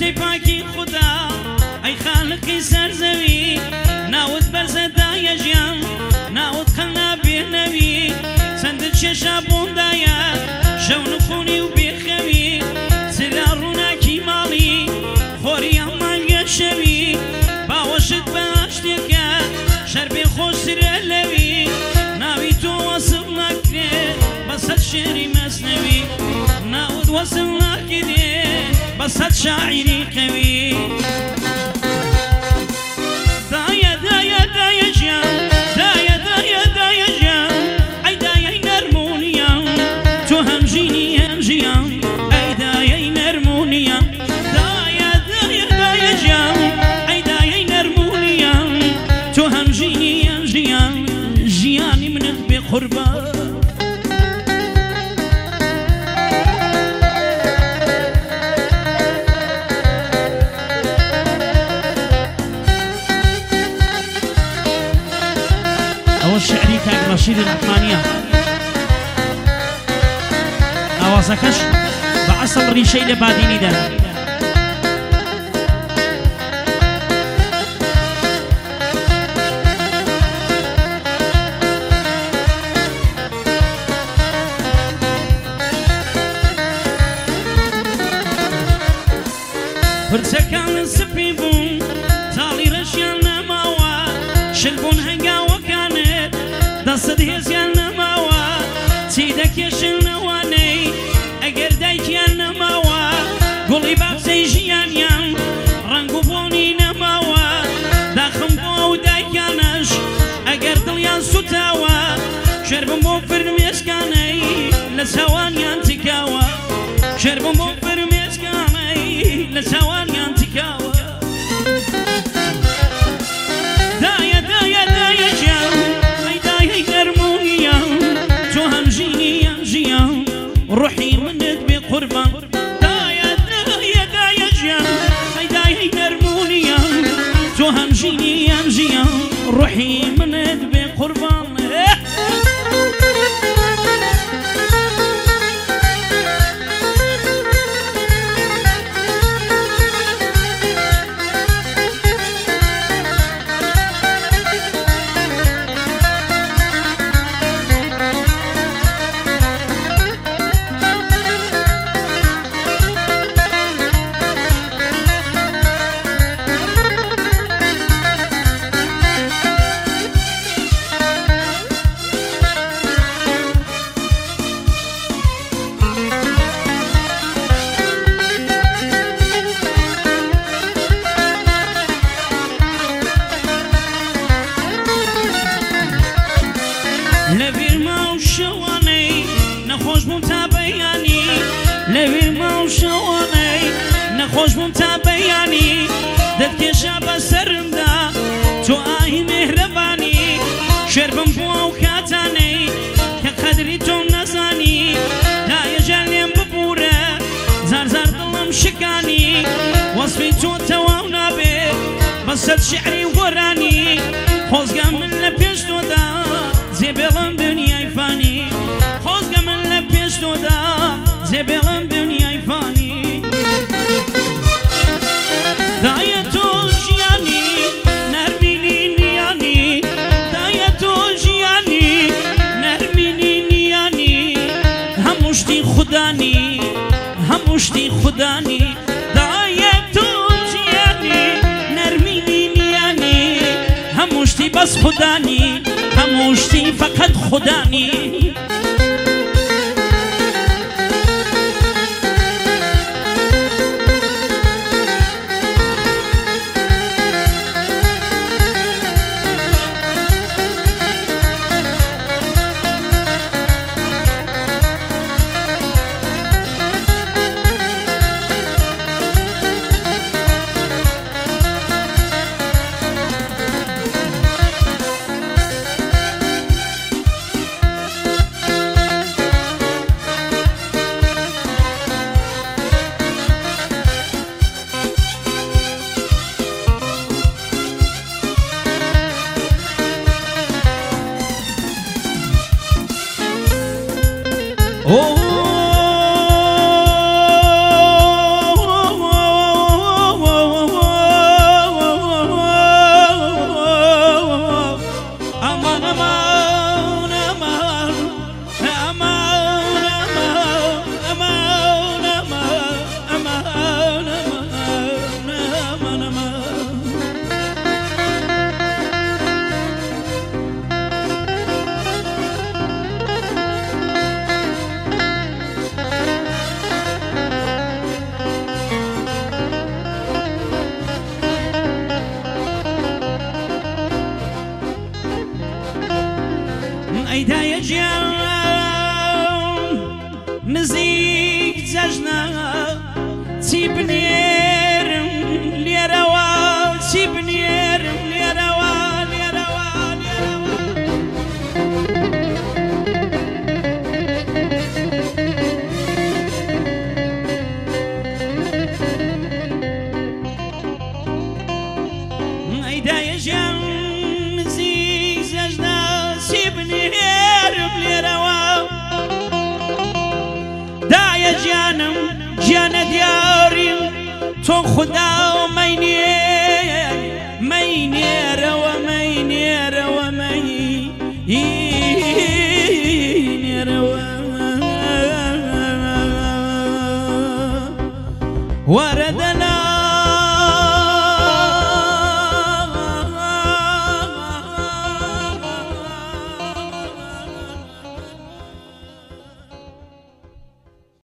بێژی پاکی خوددا ئەی خالقی سەرزەوی ناوت بەرزەدایە ژیان ناوت خەڵنا بێنەوی چەندت چێشە بۆندایە شەو نخۆنی و بێخەوی سرا ڕووناکی ماڵی خۆری ئەمانگە شەوی باوەشت بە شتێکە شەر بێ خۆشترە لەوی ناوی تۆ وەسڵ ناکرێت بەسەد شێری مەسنەوی ناوت وەسڵ ناکرێت بەسەد شاعیری قەوی دایە دایە دایە ژیان دایە دایە دایە ژیان ئەی دایەی نەرمونیان تۆ هەمژینی هەم ژیان ئەی دایەی نەرمونیان دایە دایە دایە ژیان ئەی دایەی نەرمونیان تۆ هەمژینی هەم ژیان ژیانی منت بێ قوربان شعری کاک ڕەشید ڕەحمانیە ئاوازەکەش بە عەسڵ ڕیشەی لە بادینیدا پرچەکانت سپی بوون تاڵی ڕەشیان نەماوە شل بوون هەنگاوەکانت دەستت هێزیان نەماوە چی دەکێشنەوانەی ئەگەر دایکیان نەماوە گوڵی بابزەی ژیانیان ڕەنگ و بۆنی نەماوە داخم بۆ ئەو دایکانەش ئەگەر دڵیان سوتاوە شێربم بۆ فرمێسکانەی لە چاوانیان تکاوە شێربم بۆ فرمێسکانەی لە چاوانیان تکاوە دایە دایە دایە ژیان ڕوحی منت بێ قوربان دایە دایە دایە ژیان ئەی دایەی نەرمونیان تۆ هەمژینی هەم ژیان ڕوحی منت بێ قوربان خۆش بووم تا بەیانی دەتکێشە بەسەرمدا تۆ ئاهی مێهرەبانی شێربم بۆ ئەو کاتانەی کە قەدری تۆم نەزانی دایەژان لێم ببوورە زار زار دڵم شکانی وەسفی تۆ تەواو نابێت بەسەد شعری گۆرانی خۆزگە من لە پێش تۆدا جێبێڵم دنیای فانی خۆزگە من لە پێش تۆدا جێبێڵم دنیای فانی دایە تۆ ژیانی نەرمینی نیانی دایە تۆ ژیانی نەرمینی نیانی هەموو شتی خودانی هەموو شتی خودانی دایە تۆ ژیانی نەرمینی نیانی هەموو شتی بەس خودانی هەموو شتی فەقەت خودانی ئەیدایە گیان نزیک جەژنە چی بنێرم لێرەوە چی بنێرم لێرەوە لێرەوە ئەیدایە گیان نزیک جەژنە چی بنێرم لێرەوە دایە گیانم گیانە دیاری تۆ خوددا و مەینێ